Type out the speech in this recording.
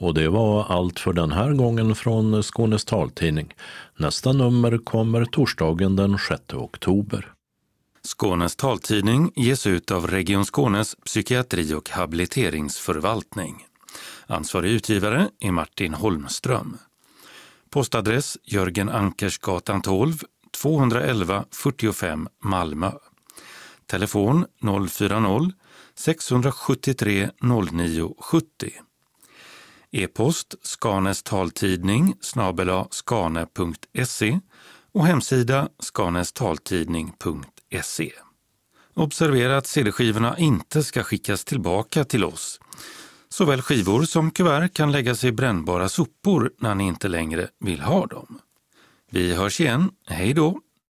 Och det var allt för den här gången från Skånes taltidning. Nästa nummer kommer torsdagen den 6 oktober. Skånes taltidning ges ut av Region Skånes psykiatri- och habiliteringsförvaltning. Ansvarig utgivare är Martin Holmström. Postadress Jörgen Ankersgatan 12, 211 45 Malmö. Telefon 040-673 0970. E-post skanestaltidning @skane.se och hemsida skanestaltidning.se. Observera att CD-skivorna inte ska skickas tillbaka till oss. Såväl skivor som kuvert kan läggas i brännbara sopor när ni inte längre vill ha dem. Vi hörs igen. Hej då!